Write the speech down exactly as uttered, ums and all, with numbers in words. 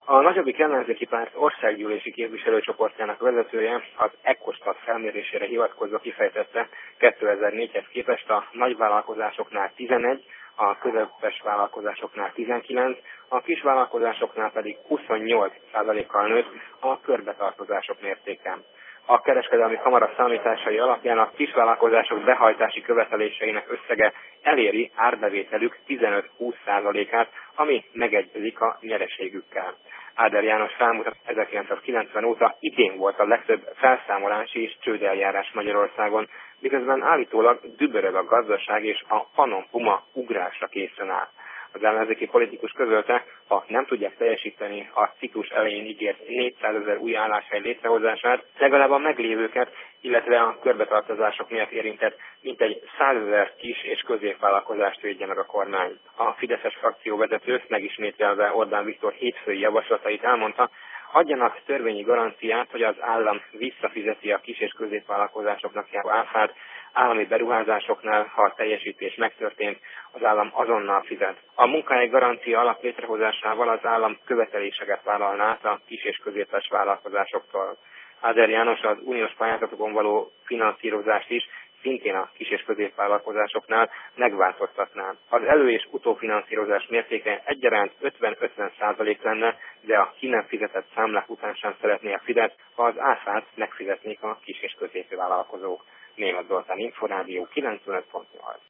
A nagyobbik ellenzéki párt országgyűlési képviselőcsoportjának vezetője az Ecostat felmérésére hivatkozva kifejtette, kétezer-négyhez képest a nagyvállalkozásoknál tizenegy, a közepes vállalkozásoknál tizenkilenc, a kisvállalkozásoknál pedig huszonnyolc százalékkal nőtt a körbetartozások mértéke. A kereskedelmi kamara számításai alapján a kisvállalkozások behajtási követeléseinek összege eléri árbevételük tizenöt-húsz százalékát, ami megegyezik a nyereségükkel. Áder János felmutat, ezerkilencszázkilencven óta idén volt a legtöbb felszámolási és csődeljárás Magyarországon, miközben állítólag dübörög a gazdaság és a Panon Puma ugrásra készen áll. Az ellenzéki politikus közölte, ha nem tudják teljesíteni a ciklus elején ígért négyszázezer új álláshely létrehozását, legalább a meglévőket, illetve a körbetartozások miatt érintett mintegy százezer kis és középvállalkozást védje meg a kormány. A fideszes frakcióvezető megismételve Orbán Viktor hétfői javaslatait elmondta, adjanak törvényi garanciát, hogy az állam visszafizeti a kis- és középvállalkozásoknak járó áfát, állami beruházásoknál, ha a teljesítés megtörtént, az állam azonnal fizet. A munkahely garancia alap létrehozásával az állam követeléseket vállalná át a kis- és középes vállalkozásoktól. Áder János az uniós pályázatokon való finanszírozást is szintén a kis- és középvállalkozásoknál megváltoztatná. Az elő- és utófinanszírozás mértéke egyaránt ötven-ötven százalék lenne, de a ki nem fizetett számlák után sem szeretné a Fidesz, ha az áfát megfizetnék a kis- és középvállalkozók. Németh Zoltán, Inforádió kilencvenöt pont nyolc.